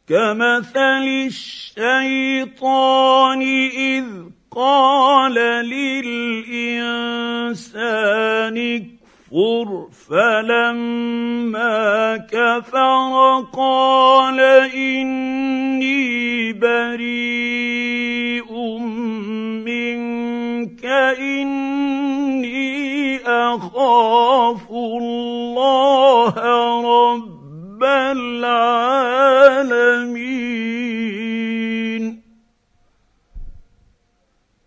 كمثل الشيطان إذ قال للإنسان اكفر فلما كفر قال إني بريء منك إني أخاف الله رب العالمين.